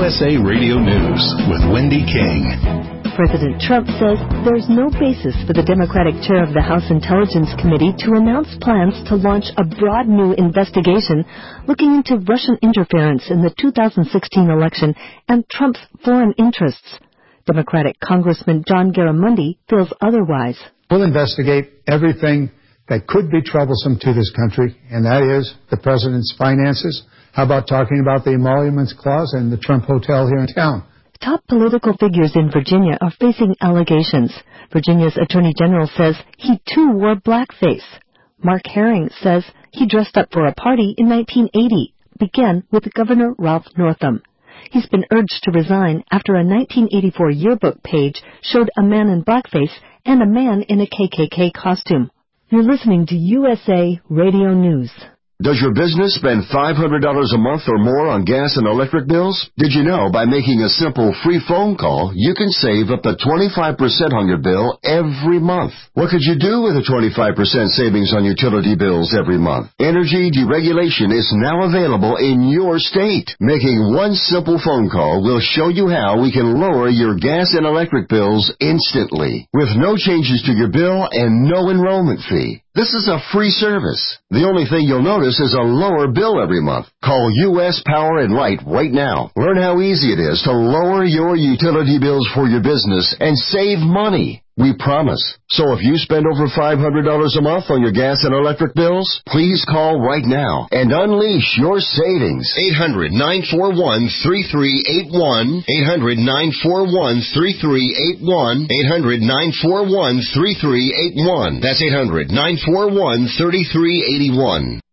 USA Radio News with Wendy King. President Trump says there's no basis for the Democratic chair of the House Intelligence Committee to announce plans to launch a broad new investigation looking into Russian interference in the 2016 election and Trump's foreign interests. Democratic Congressman John Garamendi feels otherwise. We'll investigate everything that could be troublesome to this country, and that is the president's finances. How about talking about the emoluments clause and the Trump Hotel here in town? Top political figures in Virginia are facing allegations. Virginia's Attorney General says he too wore blackface. Mark Herring says he dressed up for a party in 1980, began with Governor Ralph Northam. He's been urged to resign after a 1984 yearbook page showed a man in blackface and a man in a KKK costume. You're listening to USA Radio News. Does your business spend $500 a month or more on gas and electric bills? Did you know by making a simple free phone call, you can save up to 25% on your bill every month? What could you do with a 25% savings on utility bills every month? Energy deregulation is now available in your state. Making one simple phone call will show you how we can lower your gas and electric bills instantly, with no changes to your bill and no enrollment fee. This is a free service. The only thing you'll notice is a lower bill every month. Call U.S. Power and Light right now. Learn how easy it is to lower your utility bills for your business and save money. We promise. So if you spend over $500 a month on your gas and electric bills, please call right now and unleash your savings. 800-941-3381. 800-941-3381. 800-941-3381. That's 800-941-3381.